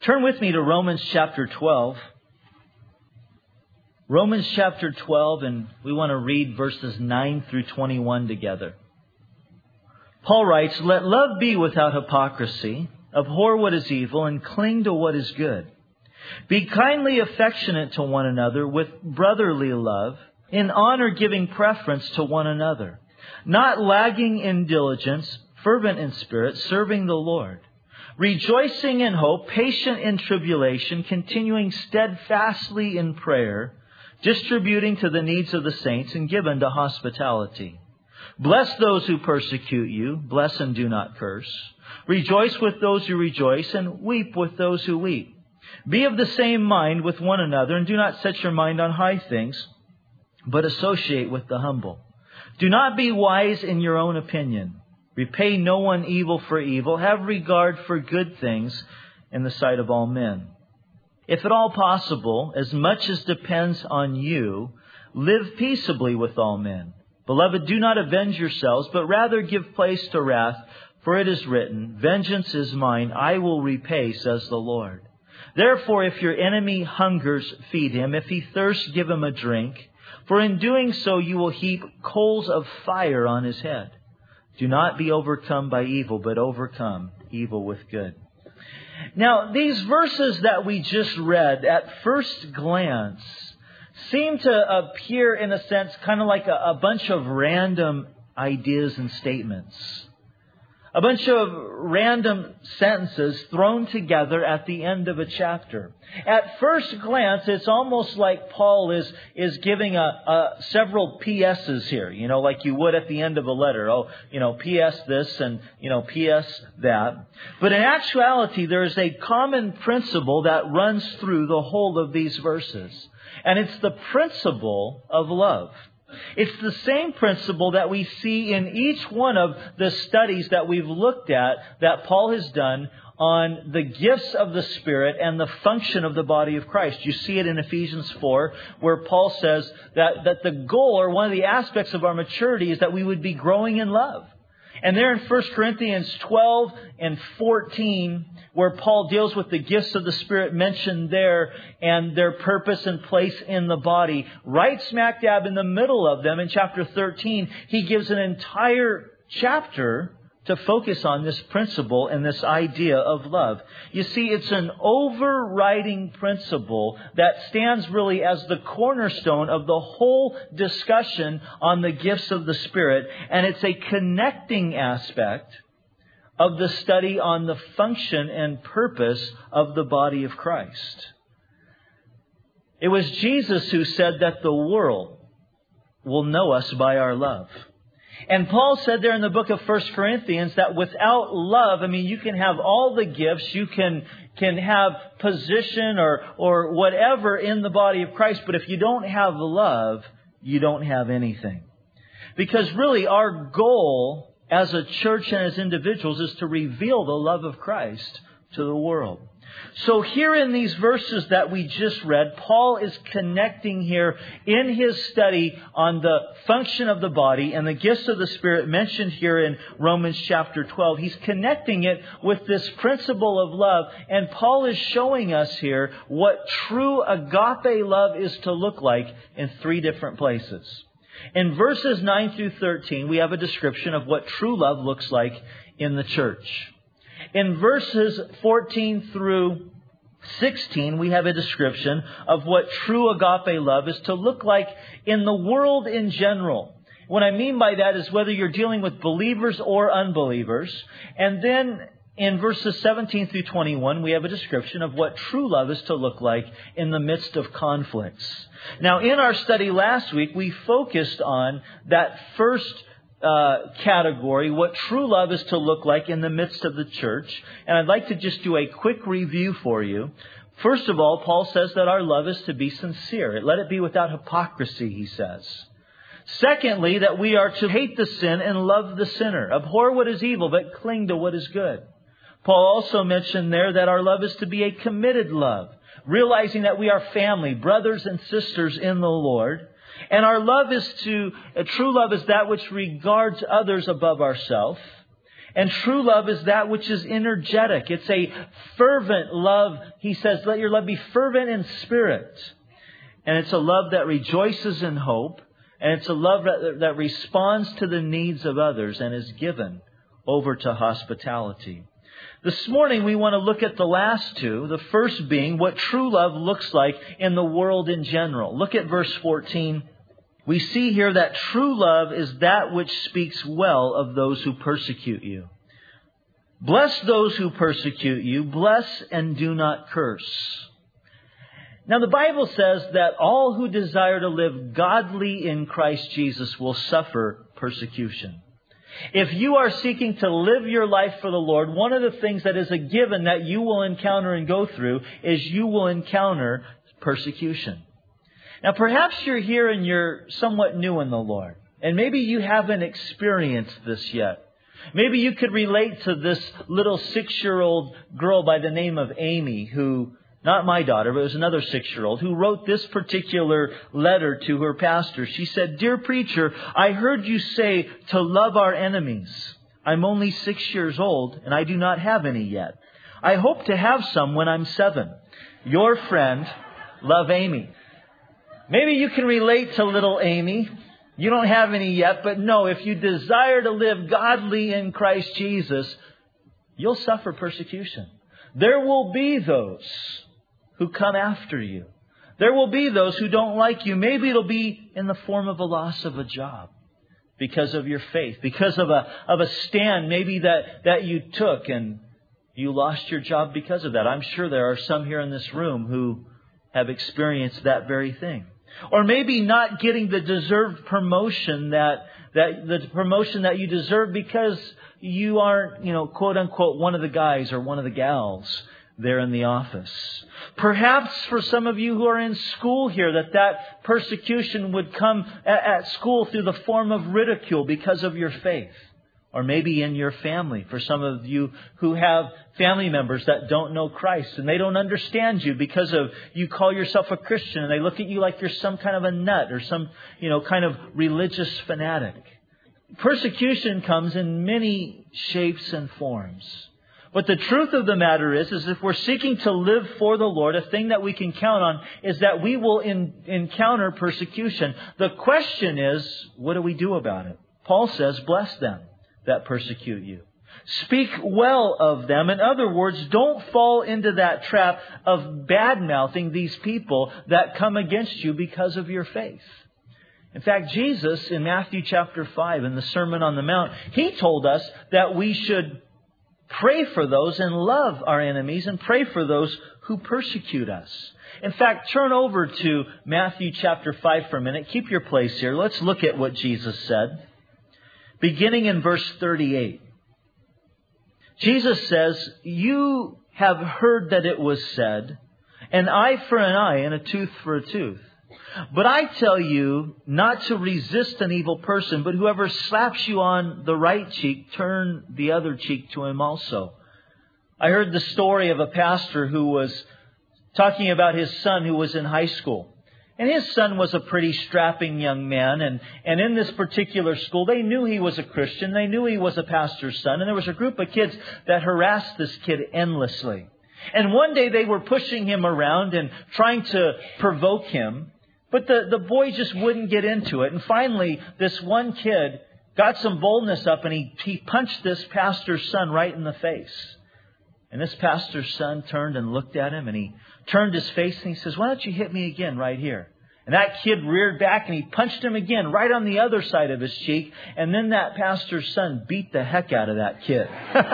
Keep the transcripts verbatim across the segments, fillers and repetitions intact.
Turn with me to Romans chapter twelve. Romans chapter twelve, and we want to read verses nine through twenty-one together. Paul writes, "Let love be without hypocrisy. Abhor what is evil and cling to what is good. Be kindly affectionate to one another with brotherly love, in honor giving preference to one another, not lagging in diligence, fervent in spirit, serving the Lord, rejoicing in hope, patient in tribulation, continuing steadfastly in prayer, distributing to the needs of the saints, and given to hospitality. Bless those who persecute you, bless and do not curse. Rejoice with those who rejoice, and weep with those who weep. Be of the same mind with one another, and do not set your mind on high things, but associate with the humble. Do not be wise in your own opinion. Repay no one evil for evil. Have regard for good things in the sight of all men. If at all possible, as much as depends on you, live peaceably with all men. Beloved, do not avenge yourselves, but rather give place to wrath, for it is written, 'Vengeance is mine, I will repay, says the Lord.' Therefore, if your enemy hungers, feed him. If he thirsts, give him a drink. For in doing so, you will heap coals of fire on his head. Do not be overcome by evil, but overcome evil with good." Now, these verses that we just read, at first glance, seem to appear, in a sense, kind of like a, a bunch of random ideas and statements. A bunch of random sentences thrown together at the end of a chapter. At first glance, it's almost like Paul is is giving a, a several P S's here, you know, like you would at the end of a letter. Oh, you know, P S this and, you know, P S that. But in actuality, there is a common principle that runs through the whole of these verses. And it's the principle of love. It's the same principle that we see in each one of the studies that we've looked at that Paul has done on the gifts of the Spirit and the function of the body of Christ. You see it in Ephesians four, where Paul says that, that the goal or one of the aspects of our maturity is that we would be growing in love. And there in First Corinthians twelve and fourteen, where Paul deals with the gifts of the Spirit mentioned there and their purpose and place in the body, right smack dab in the middle of them in chapter thirteen, he gives an entire chapter to focus on this principle and this idea of love. You see, it's an overriding principle that stands really as the cornerstone of the whole discussion on the gifts of the Spirit. And it's a connecting aspect of the study on the function and purpose of the body of Christ. It was Jesus who said that the world will know us by our love. And Paul said there in the book of First Corinthians that without love, I mean, you can have all the gifts, you can can have position or or whatever in the body of Christ, but if you don't have love, you don't have anything. Because really our goal as a church and as individuals is to reveal the love of Christ to the world. So here in these verses that we just read, Paul is connecting here in his study on the function of the body and the gifts of the Spirit mentioned here in Romans chapter twelve. He's connecting it with this principle of love. And Paul is showing us here what true agape love is to look like in three different places. In verses nine through thirteen, we have a description of what true love looks like in the church. In verses fourteen through sixteen, we have a description of what true agape love is to look like in the world in general. What I mean by that is whether you're dealing with believers or unbelievers. And then in verses seventeen through twenty-one, we have a description of what true love is to look like in the midst of conflicts. Now, in our study last week, we focused on that first Uh, category, what true love is to look like in the midst of the church. And I'd like to just do a quick review for you. First of all, Paul says that our love is to be sincere. Let it be without hypocrisy, he says. Secondly, that we are to hate the sin and love the sinner. Abhor what is evil, but cling to what is good. Paul also mentioned there that our love is to be a committed love, realizing that we are family, brothers and sisters in the Lord. And our love is to, a true love is that which regards others above ourselves. And true love is that which is energetic. It's a fervent love. He says, let your love be fervent in spirit. And it's a love that rejoices in hope. And it's a love that, that responds to the needs of others and is given over to hospitality. This morning we want to look at the last two. The first being what true love looks like in the world in general. Look at verse fourteen. We see here that true love is that which speaks well of those who persecute you. Bless those who persecute you. Bless and do not curse. Now the Bible says that all who desire to live godly in Christ Jesus will suffer persecution. If you are seeking to live your life for the Lord, one of the things that is a given that you will encounter and go through is you will encounter persecution. Now, perhaps you're here and you're somewhat new in the Lord, and maybe you haven't experienced this yet. Maybe you could relate to this little six-year-old girl by the name of Amy, who, not my daughter, but it was another six-year-old, who wrote this particular letter to her pastor. She said, "Dear preacher, I heard you say to love our enemies. I'm only six years old, and I do not have any yet. I hope to have some when I'm seven. Your friend, Love Amy." Maybe you can relate to little Amy. You don't have any yet, but no, if you desire to live godly in Christ Jesus, you'll suffer persecution. There will be those who come after you. There will be those who don't like you. Maybe it'll be in the form of a loss of a job because of your faith, because of a of a stand maybe that, that you took and you lost your job because of that. I'm sure there are some here in this room who have experienced that very thing. Or maybe not getting the deserved promotion that, that the promotion that you deserve because you aren't, you know, quote unquote, one of the guys or one of the gals there in the office. Perhaps for some of you who are in school here, that that persecution would come at, at school through the form of ridicule because of your faith. Or maybe in your family, for some of you who have family members that don't know Christ and they don't understand you because of you call yourself a Christian and they look at you like you're some kind of a nut or some, you know, kind of religious fanatic. Persecution comes in many shapes and forms. But the truth of the matter is, is if we're seeking to live for the Lord, a thing that we can count on is that we will in, encounter persecution. The question is, what do we do about it? Paul says, bless them that persecute you. Speak well of them. In other words, don't fall into that trap of bad-mouthing these people that come against you because of your faith. In fact, Jesus in Matthew chapter five, in the Sermon on the Mount, He told us that we should pray for those and love our enemies and pray for those who persecute us. In fact, turn over to Matthew chapter five for a minute. Keep your place here. Let's look at what Jesus said. Beginning in verse thirty-eight. Jesus says, "You have heard that it was said, an eye for an eye and a tooth for a tooth. But I tell you not to resist an evil person, but whoever slaps you on the right cheek, turn the other cheek to him also." I heard the story of a pastor who was talking about his son who was in high school. And his son was a pretty strapping young man. And, and in this particular school, they knew he was a Christian. They knew he was a pastor's son. And there was a group of kids that harassed this kid endlessly. And one day they were pushing him around and trying to provoke him. But the, the boy just wouldn't get into it. And finally, this one kid got some boldness up and he, he punched this pastor's son right in the face. And this pastor's son turned and looked at him and he turned his face and he says, "Why don't you hit me again right here?" And that kid reared back and he punched him again right on the other side of his cheek. And then that pastor's son beat the heck out of that kid.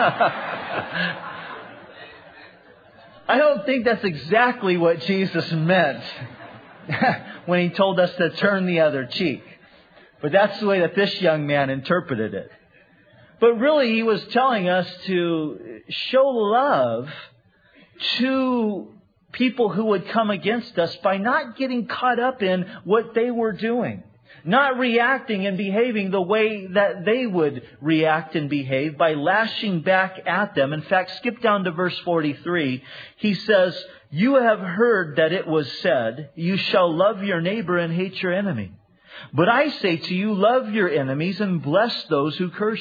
I don't think that's exactly what Jesus meant when He told us to turn the other cheek. But that's the way that this young man interpreted it. But really, He was telling us to show love to people who would come against us by not getting caught up in what they were doing. Not reacting and behaving the way that they would react and behave by lashing back at them. In fact, skip down to verse forty-three. He says, "You have heard that it was said, 'You shall love your neighbor and hate your enemy.' But I say to you, love your enemies and bless those who curse you.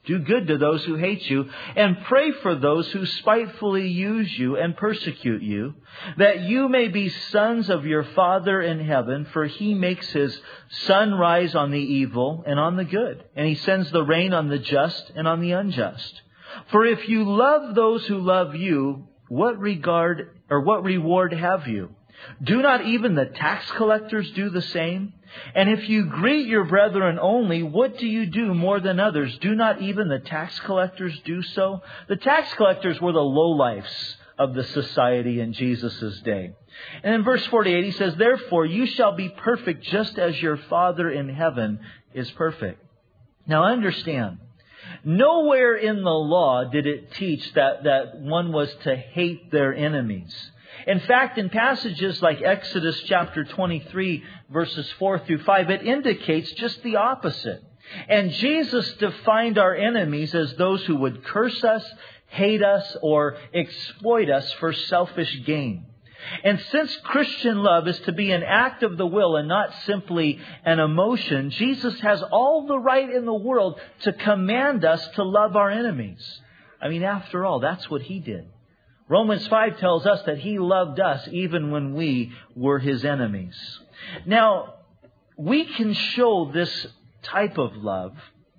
Do good to those who hate you, and pray for those who spitefully use you and persecute you, that you may be sons of your Father in heaven, for He makes His sun rise on the evil and on the good, and He sends the rain on the just and on the unjust. For if you love those who love you, what regard or what reward have you? Do not even the tax collectors do the same? And if you greet your brethren only, what do you do more than others? Do not even the tax collectors do so? The tax collectors were the lowlifes of the society in Jesus' day. And in verse forty-eight, he says, therefore you shall be perfect just as your Father in heaven is perfect. Now understand, nowhere in the law did it teach that, that one was to hate their enemies. In fact, in passages like Exodus chapter twenty-three, verses four through five, it indicates just the opposite. And Jesus defined our enemies as those who would curse us, hate us, or exploit us for selfish gain. And since Christian love is to be an act of the will and not simply an emotion, Jesus has all the right in the world to command us to love our enemies. I mean, after all, that's what He did. Romans five tells us that He loved us even when we were His enemies. Now, we can show this type of love,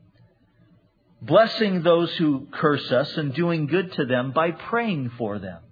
blessing those who curse us and doing good to them, by praying for them.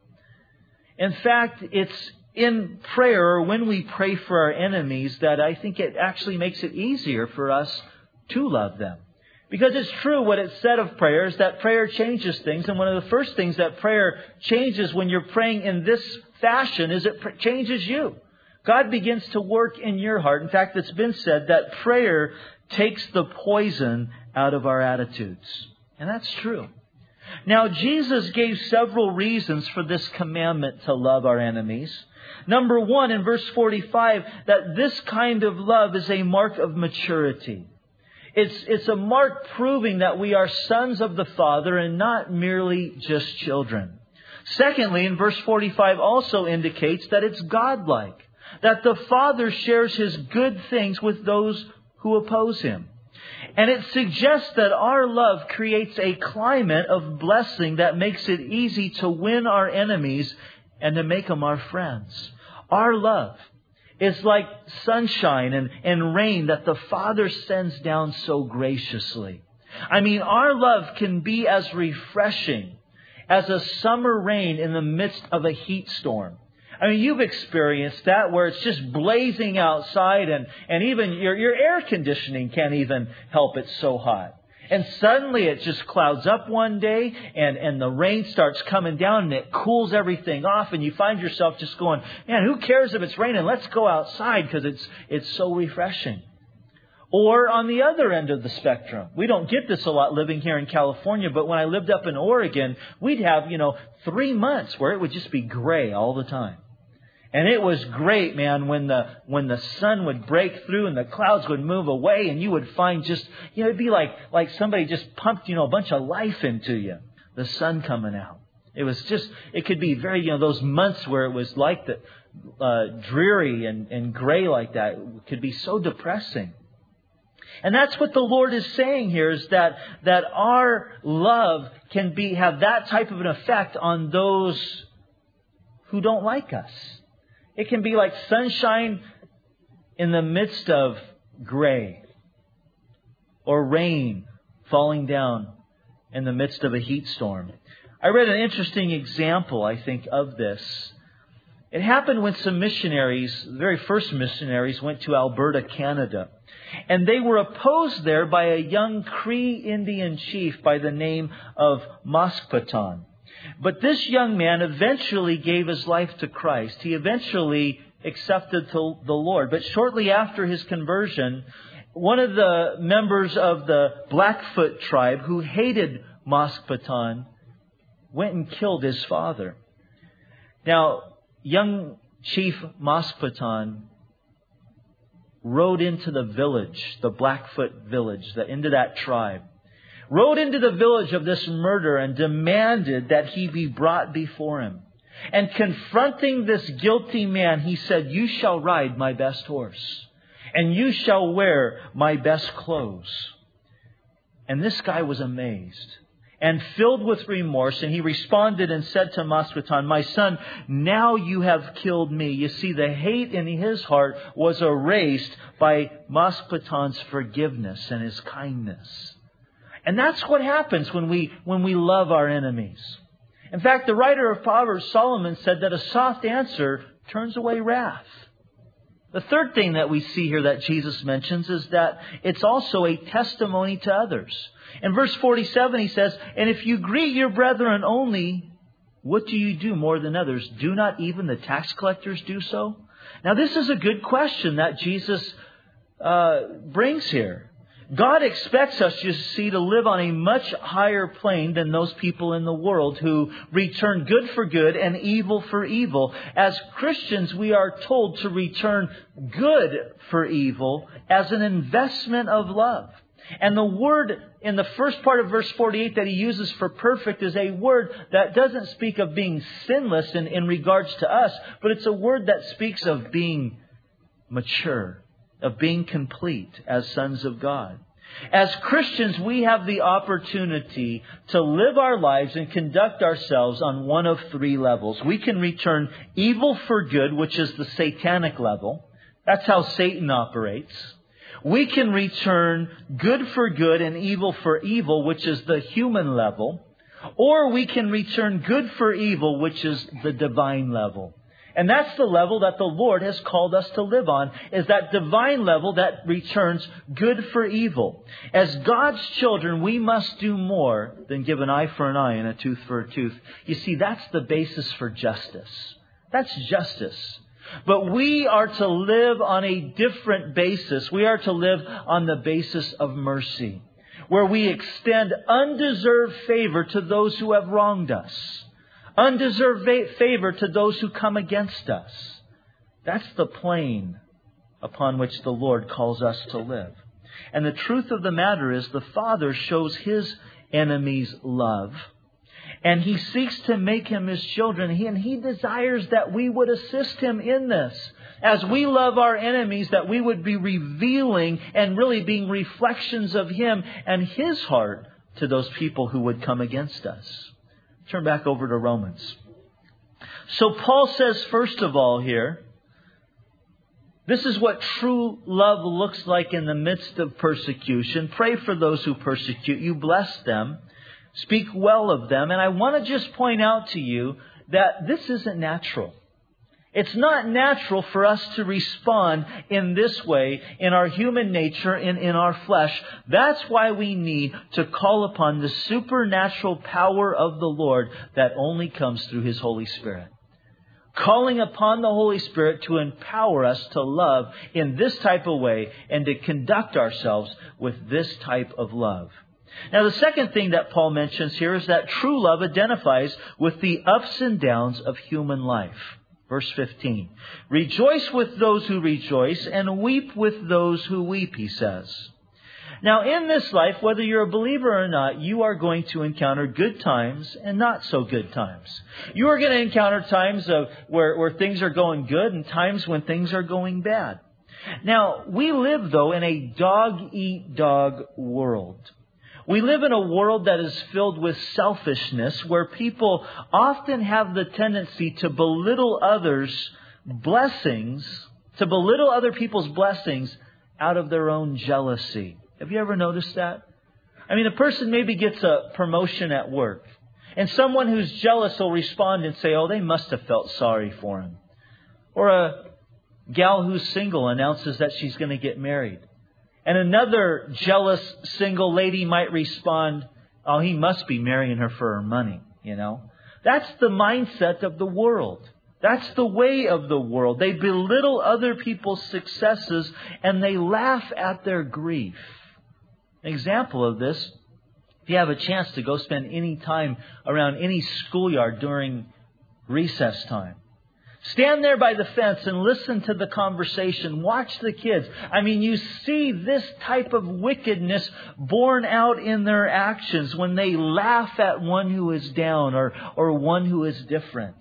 In fact, it's in prayer, or when we pray for our enemies, that I think it actually makes it easier for us to love them. Because it's true what it said of prayer is that prayer changes things. And one of the first things that prayer changes when you're praying in this fashion is it changes you. God begins to work in your heart. In fact, it's been said that prayer takes the poison out of our attitudes. And that's true. Now, Jesus gave several reasons for this commandment to love our enemies. Number one, in verse forty-five, that this kind of love is a mark of maturity. It's, it's a mark proving that we are sons of the Father and not merely just children. Secondly, in verse forty-five also indicates that it's godlike, that the Father shares His good things with those who oppose Him. And it suggests that our love creates a climate of blessing that makes it easy to win our enemies and to make them our friends. Our love is like sunshine and, and rain that the Father sends down so graciously. I mean, our love can be as refreshing as a summer rain in the midst of a heat storm. I mean, you've experienced that where it's just blazing outside and, and even your, your air conditioning can't even help it so hot. And suddenly it just clouds up one day and, and the rain starts coming down and it cools everything off and you find yourself just going, man, who cares if it's raining? Let's go outside because it's, it's so refreshing. Or on the other end of the spectrum, we don't get this a lot living here in California, but when I lived up in Oregon, we'd have, you know, three months where it would just be gray all the time. And it was great, man, when the when the sun would break through and the clouds would move away and you would find just, you know, it'd be like, like somebody just pumped, you know, a bunch of life into you. The sun coming out. It was just, it could be very, you know, those months where it was like the uh, dreary and, and gray like that. It could be so depressing. And that's what the Lord is saying here is that, that our love can be, have that type of an effect on those who don't like us. It can be like sunshine in the midst of gray, or rain falling down in the midst of a heat storm. I read an interesting example, I think, of this. It happened when some missionaries, the very first missionaries, went to Alberta, Canada. And they were opposed there by a young Cree Indian chief by the name of Moskpatan. But this young man eventually gave his life to Christ. He eventually accepted to the Lord. But shortly after his conversion, one of the members of the Blackfoot tribe who hated Moskpatan went and killed his father. Now, young Chief Moskpatan rode into the village, the Blackfoot village, the, into that tribe. Rode into the village of this murderer and demanded that he be brought before him. And confronting this guilty man, he said, "You shall ride my best horse, and you shall wear my best clothes." And this guy was amazed and filled with remorse. And he responded and said to Maspatan, "My son, now you have killed me." You see, the hate in his heart was erased by Maspatan's forgiveness and his kindness. And that's what happens when we, when we love our enemies. In fact, the writer of Proverbs, Solomon, said that a soft answer turns away wrath. The third thing that we see here that Jesus mentions is that it's also a testimony to others. In verse forty-seven, he says, "And if you greet your brethren only, what do you do more than others? Do not even the tax collectors do so?" Now, this is a good question that Jesus uh, brings here. God expects us, you see, to live on a much higher plane than those people in the world who return good for good and evil for evil. As Christians, we are told to return good for evil as an investment of love. And the word in the first part of verse forty-eight that he uses for perfect is a word that doesn't speak of being sinless in, in regards to us, but it's a word that speaks of being mature, of being complete as sons of God. As Christians, we have the opportunity to live our lives and conduct ourselves on one of three levels. We can return evil for good, which is the satanic level. That's how Satan operates. We can return good for good and evil for evil, which is the human level. Or we can return good for evil, which is the divine level. And that's the level that the Lord has called us to live on, is that divine level that returns good for evil. As God's children, we must do more than give an eye for an eye and a tooth for a tooth. You see, that's the basis for justice. That's justice. But we are to live on a different basis. We are to live on the basis of mercy, where we extend undeserved favor to those who have wronged us. Undeserved favor to those who come against us. That's the plane upon which the Lord calls us to live. And the truth of the matter is the Father shows His enemies love. And He seeks to make him His children. He, and He desires that we would assist Him in this. As we love our enemies, that we would be revealing and really being reflections of Him and His heart to those people who would come against us. Turn back over to Romans. So Paul says, first of all here, this is what true love looks like in the midst of persecution. Pray for those who persecute you. Bless them. Speak well of them. And I want to just point out to you that this isn't natural. It's not natural for us to respond in this way in our human nature and in our flesh. That's why we need to call upon the supernatural power of the Lord that only comes through His Holy Spirit. Calling upon the Holy Spirit to empower us to love in this type of way and to conduct ourselves with this type of love. Now, the second thing that Paul mentions here is that true love identifies with the ups and downs of human life. Verse fifteen, "Rejoice with those who rejoice and weep with those who weep," he says. Now, in this life, whether you're a believer or not, you are going to encounter good times and not so good times. You are going to encounter times of where, where things are going good and times when things are going bad. Now, we live, though, in a dog-eat-dog world. We live in a world that is filled with selfishness, where people often have the tendency to belittle others' blessings, to belittle other people's blessings out of their own jealousy. Have you ever noticed that? I mean, a person maybe gets a promotion at work, and someone who's jealous will respond and say, "Oh, they must have felt sorry for him." Or a gal who's single announces that she's going to get married. And another jealous single lady might respond, "Oh, he must be marrying her for her money," you know. That's the mindset of the world. That's the way of the world. They belittle other people's successes and they laugh at their grief. An example of this, if you have a chance to go spend any time around any schoolyard during recess time, stand there by the fence and listen to the conversation. Watch the kids. I mean, you see this type of wickedness borne out in their actions when they laugh at one who is down or, or one who is different.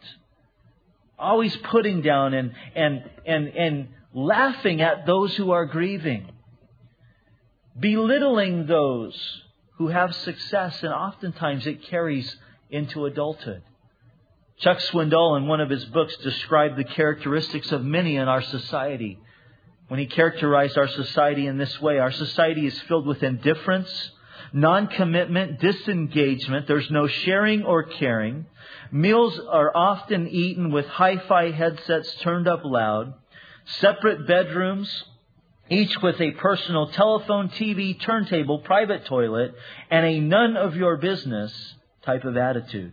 Always putting down and, and, and, and laughing at those who are grieving. Belittling those who have success, and oftentimes it carries into adulthood. Chuck Swindoll, in one of his books, described the characteristics of many in our society. When he characterized our society in this way, our society is filled with indifference, non-commitment, disengagement. There's no sharing or caring. Meals are often eaten with hi-fi headsets turned up loud. Separate bedrooms, each with a personal telephone, T V, turntable, private toilet, and a none of your business type of attitude.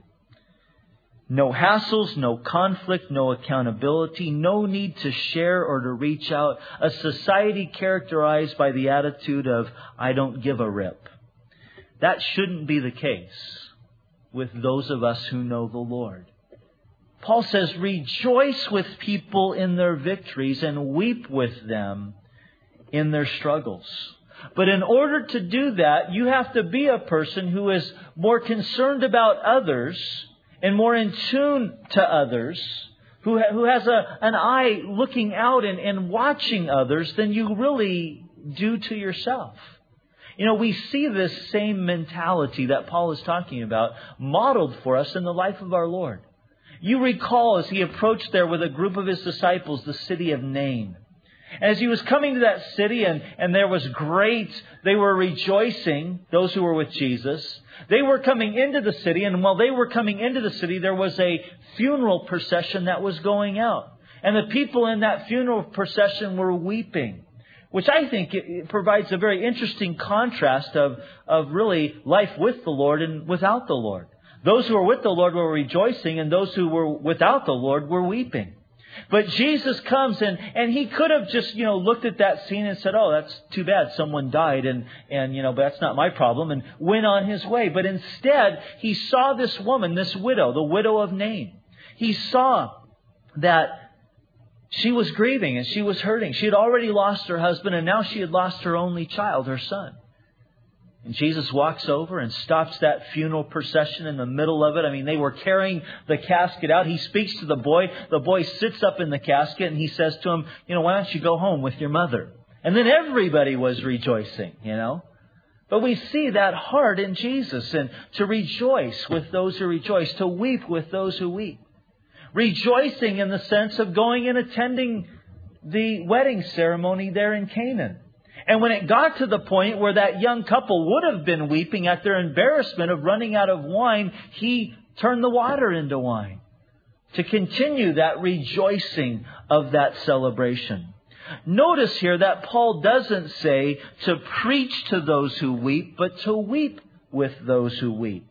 No hassles, no conflict, no accountability, no need to share or to reach out. A society characterized by the attitude of, I don't give a rip. That shouldn't be the case with those of us who know the Lord. Paul says, rejoice with people in their victories and weep with them in their struggles. But in order to do that, you have to be a person who is more concerned about others and more in tune to others, who ha- who has a, an eye looking out and, and watching others than you really do to yourself. You know, we see this same mentality that Paul is talking about modeled for us in the life of our Lord. You recall as he approached there with a group of his disciples, the city of Nain. As he was coming to that city, and, and there was great, they were rejoicing, those who were with Jesus. They were coming into the city, and while they were coming into the city, there was a funeral procession that was going out. And the people in that funeral procession were weeping, which I think it provides a very interesting contrast of, of really life with the Lord and without the Lord. Those who were with the Lord were rejoicing, and those who were without the Lord were weeping. But Jesus comes, and, and He could have just, you know, looked at that scene and said, oh, that's too bad. Someone died, and, and, you know, but that's not my problem, and went on His way. But instead, He saw this woman, this widow, the widow of Nain. He saw that she was grieving and she was hurting. She had already lost her husband, and now she had lost her only child, her son. And Jesus walks over and stops that funeral procession in the middle of it. I mean, they were carrying the casket out. He speaks to the boy. The boy sits up in the casket, and He says to him, you know, why don't you go home with your mother? And then everybody was rejoicing, you know. But we see that heart in Jesus, and to rejoice with those who rejoice, to weep with those who weep. Rejoicing in the sense of going and attending the wedding ceremony there in Canaan. And when it got to the point where that young couple would have been weeping at their embarrassment of running out of wine, He turned the water into wine to continue that rejoicing of that celebration. Notice here that Paul doesn't say to preach to those who weep, but to weep with those who weep.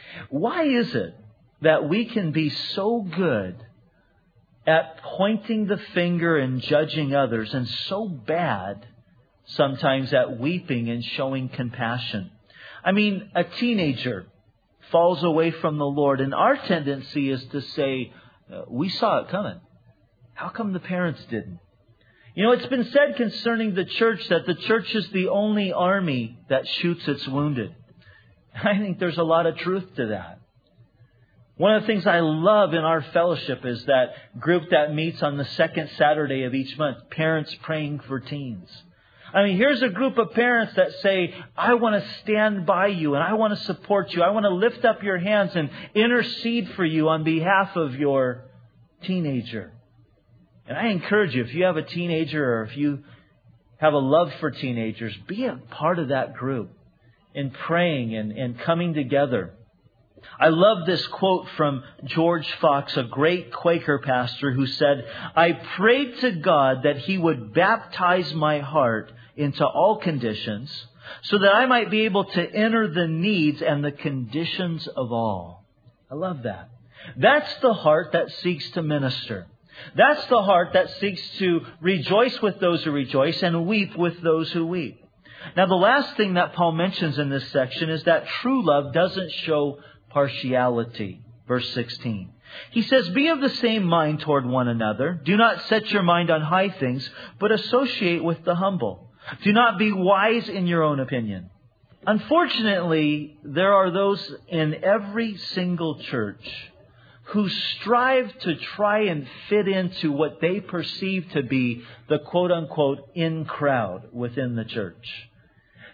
Why is it that we can be so good at pointing the finger and judging others, and so bad sometimes at weeping and showing compassion? I mean, a teenager falls away from the Lord, and our tendency is to say, we saw it coming. How come the parents didn't? You know, it's been said concerning the church that the church is the only army that shoots its wounded. I think there's a lot of truth to that. One of the things I love in our fellowship is that group that meets on the second Saturday of each month, Parents Praying for Teens. I mean, here's a group of parents that say, I want to stand by you, and I want to support you. I want to lift up your hands and intercede for you on behalf of your teenager. And I encourage you, if you have a teenager or if you have a love for teenagers, be a part of that group in praying and, and coming together. I love this quote from George Fox, a great Quaker pastor, who said, I prayed to God that He would baptize my heart into all conditions so that I might be able to enter the needs and the conditions of all. I love that. That's the heart that seeks to minister. That's the heart that seeks to rejoice with those who rejoice and weep with those who weep. Now, the last thing that Paul mentions in this section is that true love doesn't show partiality. Verse sixteen. He says, be of the same mind toward one another. Do not set your mind on high things, but associate with the humble. Do not be wise in your own opinion. Unfortunately, there are those in every single church who strive to try and fit into what they perceive to be the quote-unquote in crowd within the church.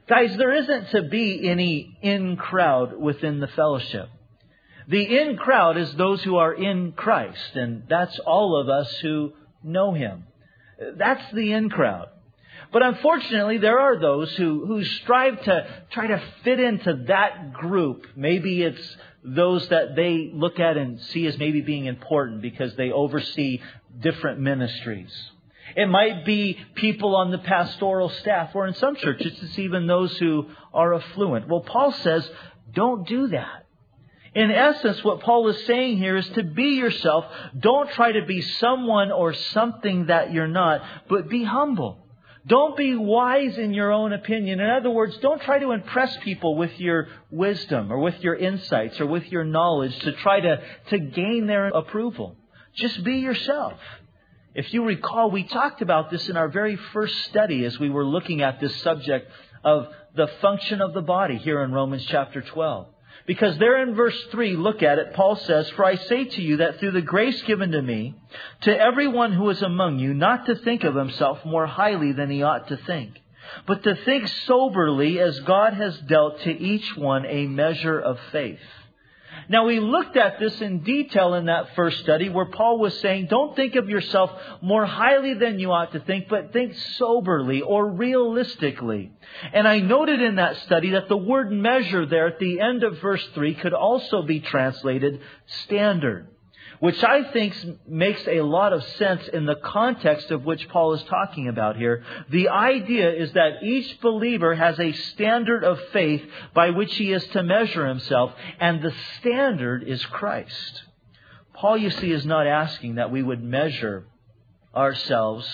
Guys, there isn't to be any in crowd within the fellowship. The in crowd is those who are in Christ, and that's all of us who know Him. That's the in crowd. But unfortunately, there are those who, who strive to try to fit into that group. Maybe it's those that they look at and see as maybe being important because they oversee different ministries. It might be people on the pastoral staff, or in some churches, it's even those who are affluent. Well, Paul says, don't do that. In essence, what Paul is saying here is to be yourself. Don't try to be someone or something that you're not, but be humble. Don't be wise in your own opinion. In other words, don't try to impress people with your wisdom or with your insights or with your knowledge to try to, to gain their approval. Just be yourself. If you recall, we talked about this in our very first study as we were looking at this subject of the function of the body here in Romans chapter twelve. Because there in verse three, look at it, Paul says, "For I say to you that through the grace given to me, to everyone who is among you, not to think of himself more highly than he ought to think, but to think soberly as God has dealt to each one a measure of faith." Now, we looked at this in detail in that first study where Paul was saying, don't think of yourself more highly than you ought to think, but think soberly or realistically. And I noted in that study that the word measure there at the end of verse three could also be translated standard, which I think makes a lot of sense in the context of which Paul is talking about here. The idea is that each believer has a standard of faith by which he is to measure himself, and the standard is Christ. Paul, you see, is not asking that we would measure ourselves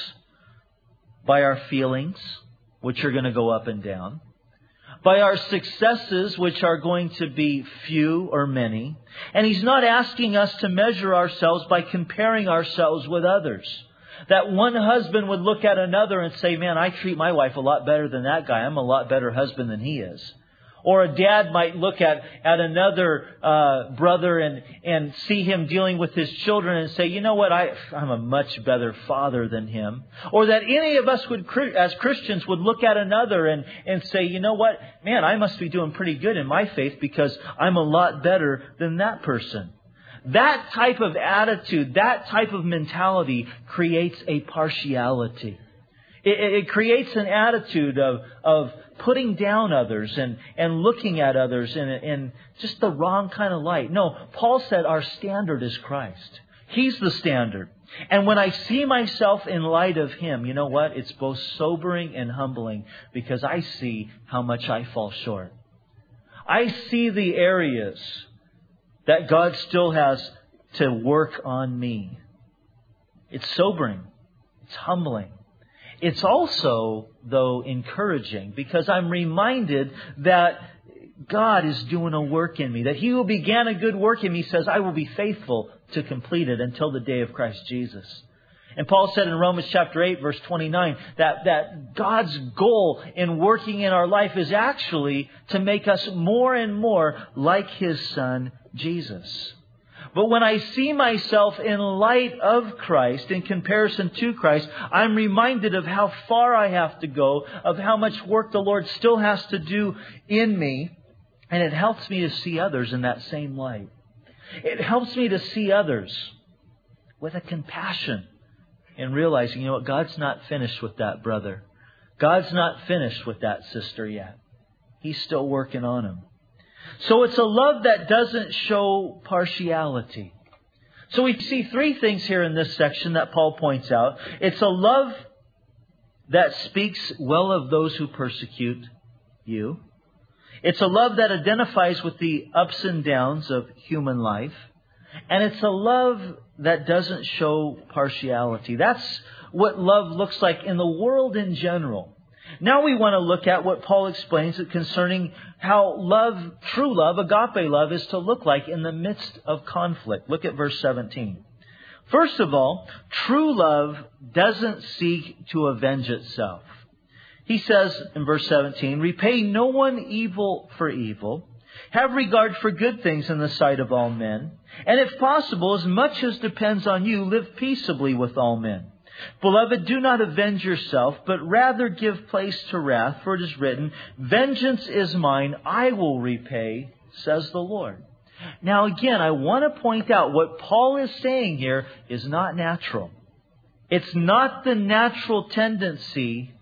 by our feelings, which are going to go up and down, by our successes, which are going to be few or many. And He's not asking us to measure ourselves by comparing ourselves with others. That one husband would look at another and say, man, I treat my wife a lot better than that guy. I'm a lot better husband than he is. Or a dad might look at, at another uh, brother and, and see him dealing with his children and say, you know what, I, I'm a much better father than him. Or that any of us would, as Christians, would look at another and, and say, you know what, man, I must be doing pretty good in my faith because I'm a lot better than that person. That type of attitude, that type of mentality creates a partiality. It, it creates an attitude of, of putting down others and, and looking at others in, in just the wrong kind of light. No, Paul said our standard is Christ. He's the standard. And when I see myself in light of Him, you know what? It's both sobering and humbling because I see how much I fall short. I see the areas that God still has to work on me. It's sobering. It's humbling. It's also, though, encouraging because I'm reminded that God is doing a work in me. That He who began a good work in me says, I will be faithful to complete it until the day of Christ Jesus. And Paul said in Romans chapter eight, verse twenty-nine, that, that God's goal in working in our life is actually to make us more and more like His Son, Jesus. But when I see myself in light of Christ, in comparison to Christ, I'm reminded of how far I have to go, of how much work the Lord still has to do in me. And it helps me to see others in that same light. It helps me to see others with a compassion in realizing, you know what, God's not finished with that brother. God's not finished with that sister yet. He's still working on them. So it's a love that doesn't show partiality. So we see three things here in this section that Paul points out. It's a love that speaks well of those who persecute you. It's a love that identifies with the ups and downs of human life. And it's a love that doesn't show partiality. That's what love looks like in the world in general. Now we want to look at what Paul explains concerning how love, true love, agape love, is to look like in the midst of conflict. Look at verse seventeen. First of all, true love doesn't seek to avenge itself. He says in verse seventeen, repay no one evil for evil. Have regard for good things in the sight of all men. And if possible, as much as depends on you, live peaceably with all men. Beloved, do not avenge yourself, but rather give place to wrath, for it is written, vengeance is mine, I will repay, says the Lord. Now again, I want to point out what Paul is saying here is not natural. It's not the natural tendency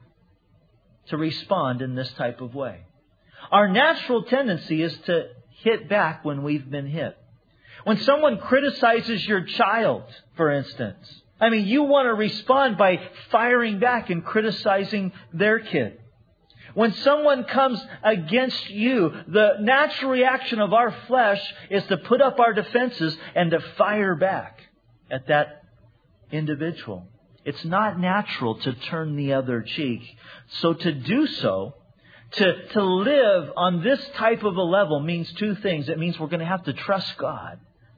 to respond in this type of way. Our natural tendency is to hit back when we've been hit. When someone criticizes your child, for instance, I mean, you want to respond by firing back and criticizing their kid. When someone comes against you, the natural reaction of our flesh is to put up our defenses and to fire back at that individual. It's not natural to turn the other cheek. So to do so, to, to live on this type of a level means two things. It means we're going to have to trust God.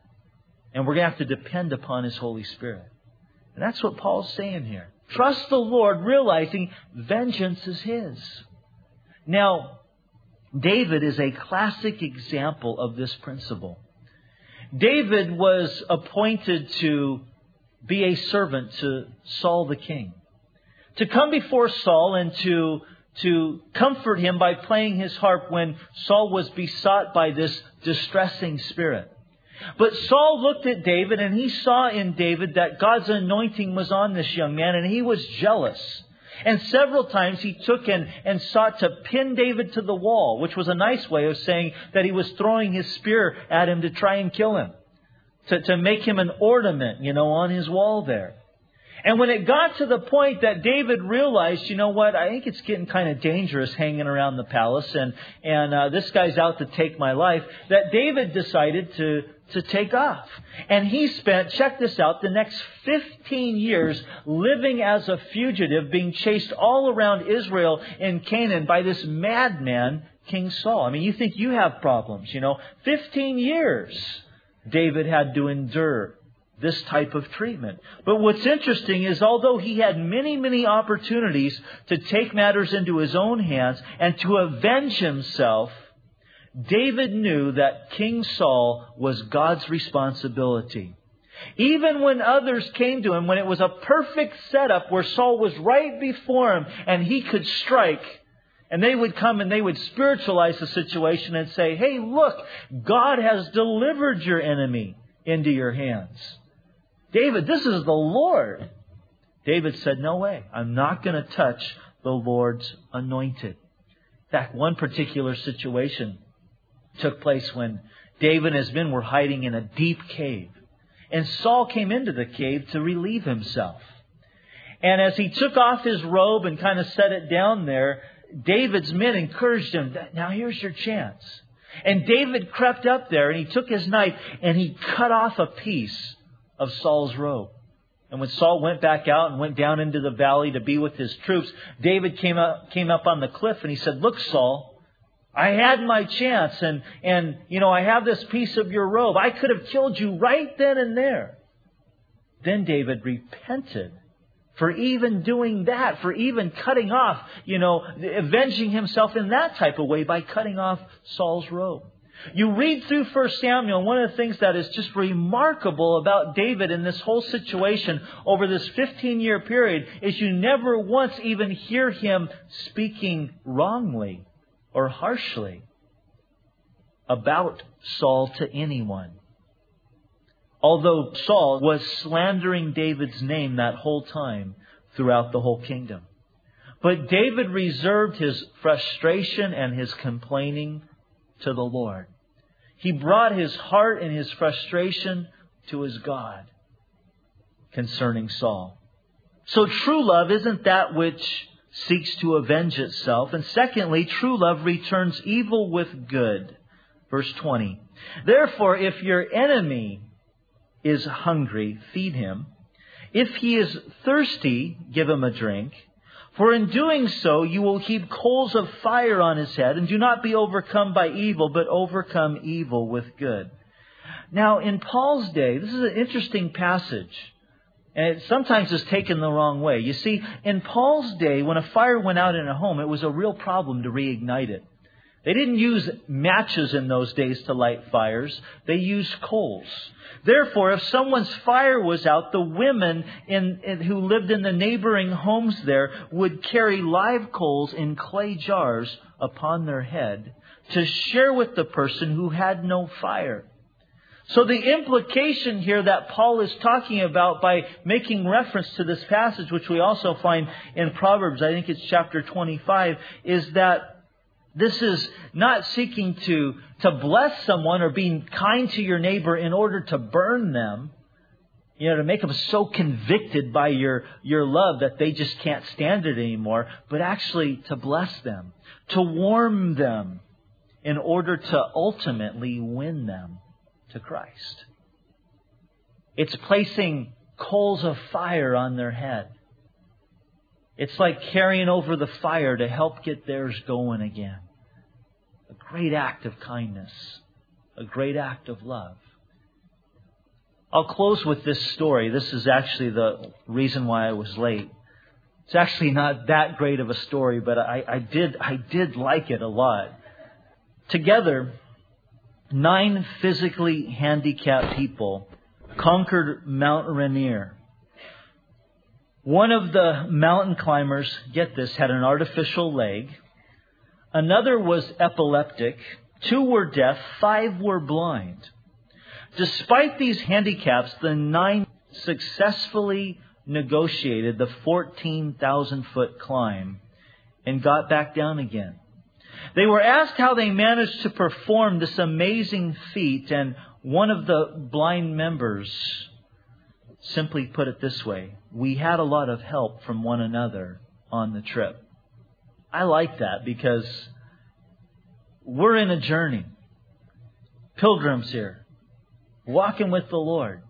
And we're going to have to depend upon His Holy Spirit. And that's what Paul's saying here. Trust the Lord, realizing vengeance is His. Now, David is a classic example of this principle. David was appointed to be a servant to Saul the king. To come before Saul and to, to comfort him by playing his harp when Saul was besought by this distressing spirit. But Saul looked at David and he saw in David that God's anointing was on this young man, and he was jealous. And several times he took and, and sought to pin David to the wall, which was a nice way of saying that he was throwing his spear at him to try and kill him. To, to make him an ornament, you know, on his wall there. And when it got to the point that David realized, you know what, I think it's getting kind of dangerous hanging around the palace, and, and uh, this guy's out to take my life, that David decided to, to take off. And he spent, check this out, the next fifteen years living as a fugitive, being chased all around Israel and Canaan by this madman, King Saul. I mean, you think you have problems, you know. fifteen years David had to endure this type of treatment. But what's interesting is, although he had many, many opportunities to take matters into his own hands and to avenge himself, David knew that King Saul was God's responsibility. Even when others came to him, when it was a perfect setup where Saul was right before him and he could strike, and they would come and they would spiritualize the situation and say, hey, look, God has delivered your enemy into your hands. David, this is the Lord. David said, no way. I'm not going to touch the Lord's anointed. In fact, one particular situation took place when David and his men were hiding in a deep cave. And Saul came into the cave to relieve himself. And as he took off his robe and kind of set it down there, David's men encouraged him, now here's your chance. And David crept up there and he took his knife and he cut off a piece of Saul's robe. And when Saul went back out and went down into the valley to be with his troops, David came up, came up on the cliff and he said, look, Saul, I had my chance and, and, you know, I have this piece of your robe. I could have killed you right then and there. Then David repented for even doing that, for even cutting off, you know, avenging himself in that type of way by cutting off Saul's robe. You read through First Samuel, and one of the things that is just remarkable about David in this whole situation over this fifteen-year period is you never once even hear him speaking wrongly or harshly about Saul to anyone. Although Saul was slandering David's name that whole time throughout the whole kingdom. But David reserved his frustration and his complaining to the Lord. He brought his heart and his frustration to his God concerning Saul. So true love isn't that which seeks to avenge itself. And secondly, true love returns evil with good. Verse twenty. Therefore, if your enemy is hungry, feed him. If he is thirsty, give him a drink. For in doing so, you will heap coals of fire on his head, and do not be overcome by evil, but overcome evil with good. Now, in Paul's day, this is an interesting passage. And it sometimes is taken the wrong way. You see, in Paul's day, when a fire went out in a home, it was a real problem to reignite it. They didn't use matches in those days to light fires. They used coals. Therefore, if someone's fire was out, the women in, in, who lived in the neighboring homes there would carry live coals in clay jars upon their head to share with the person who had no fire. So the implication here that Paul is talking about by making reference to this passage, which we also find in Proverbs, I think it's chapter twenty-five, is that this is not seeking to, to bless someone or being kind to your neighbor in order to burn them, you know, to make them so convicted by your, your love that they just can't stand it anymore, but actually to bless them, to warm them in order to ultimately win them to Christ. It's placing coals of fire on their head. It's like carrying over the fire to help get theirs going again. A great act of kindness. A great act of love. I'll close with this story. This is actually the reason why I was late. It's actually not that great of a story, but I, I did I did like it a lot. Together, nine physically handicapped people conquered Mount Rainier. One of the mountain climbers, get this, had an artificial leg. Another was epileptic. Two were deaf. Five were blind. Despite these handicaps, the nine successfully negotiated the fourteen thousand foot climb and got back down again. They were asked how they managed to perform this amazing feat, and one of the blind members simply put it this way: we had a lot of help from one another on the trip. I like that because we're in a journey. Pilgrims here, walking with the Lord.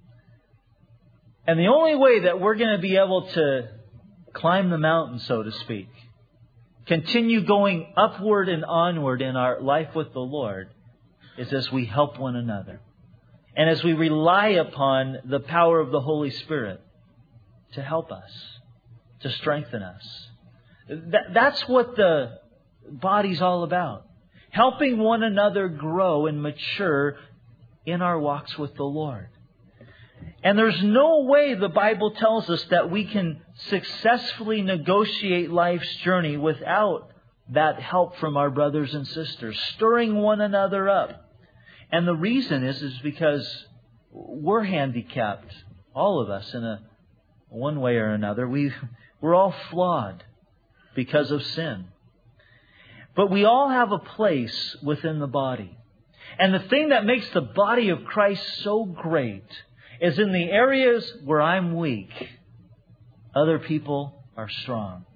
And the only way that we're going to be able to climb the mountain, so to speak, continue going upward and onward in our life with the Lord, is as we help one another. And as we rely upon the power of the Holy Spirit to help us, to strengthen us. That, that's what the body's all about. Helping one another grow and mature in our walks with the Lord. And there's no way, the Bible tells us, that we can successfully negotiate life's journey without that help from our brothers and sisters, stirring one another up. And the reason is, is because we're handicapped, all of us, in a one way or another. We, we're all flawed because of sin. But we all have a place within the body. And the thing that makes the body of Christ so great is in the areas where I'm weak, other people are strong.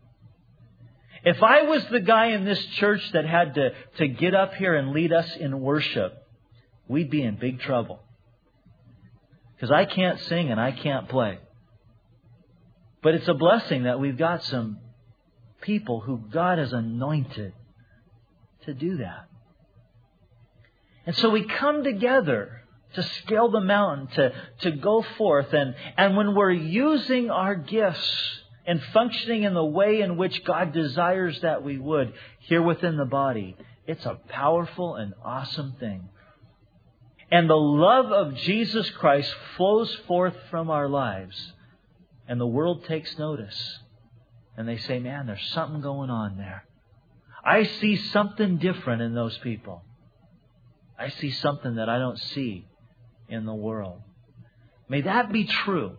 If I was the guy in this church that had to, to get up here and lead us in worship, we'd be in big trouble. Because I can't sing and I can't play. But it's a blessing that we've got some people who God has anointed to do that. And so we come together to scale the mountain, to, to go forth. And, and when we're using our gifts and functioning in the way in which God desires that we would here within the body, it's a powerful and awesome thing. And the love of Jesus Christ flows forth from our lives. And the world takes notice. And they say, man, there's something going on there. I see something different in those people. I see something that I don't see in the world. May that be true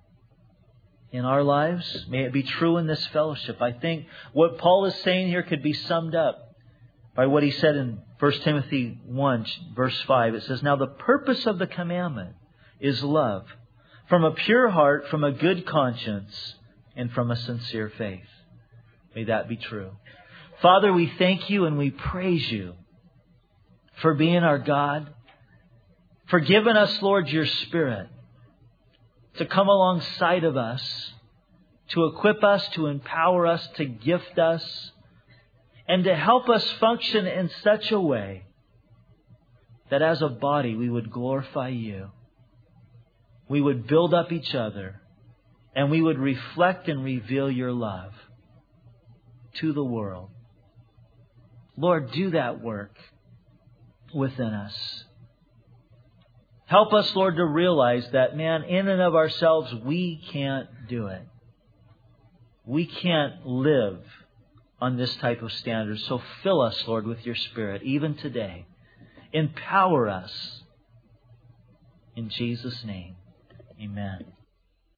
in our lives. May it be true in this fellowship. I think what Paul is saying here could be summed up by what he said in First Timothy one, verse five. It says, now the purpose of the commandment is love, from a pure heart, from a good conscience, and from a sincere faith. May that be true. Father, we thank You and we praise You for being our God, for giving us, Lord, Your Spirit to come alongside of us, to equip us, to empower us, to gift us, and to help us function in such a way that as a body we would glorify You. We would build up each other, and we would reflect and reveal Your love to the world. Lord, do that work within us. Help us, Lord, to realize that, man, in and of ourselves, we can't do it. We can't live on this type of standard. So fill us, Lord, with your Spirit, even today. Empower us. In Jesus' name, amen.